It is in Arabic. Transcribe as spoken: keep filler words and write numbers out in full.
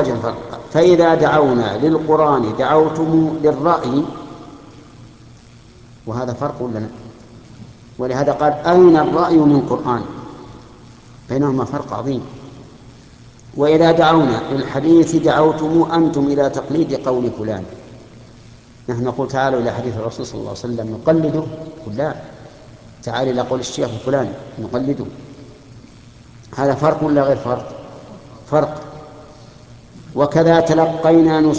وجه الفرق. فإذا دعونا للقرآن دعوتم للرأي، وهذا فرق لنا، ولهذا قال أين الرأي من قرآن، بينهما فرق عظيم. وإذا دعونا للحديث دعوتم أنتم إلى تقليد قول فلان. نحن نقول تعالوا إلى حديث الرسول صلى الله عليه وسلم نقلده، قل لا، تعال إلى قول الشيخ الفلاني نقلده. هذا فرق ولا غير فرق؟ فرق. وكذا تلقينا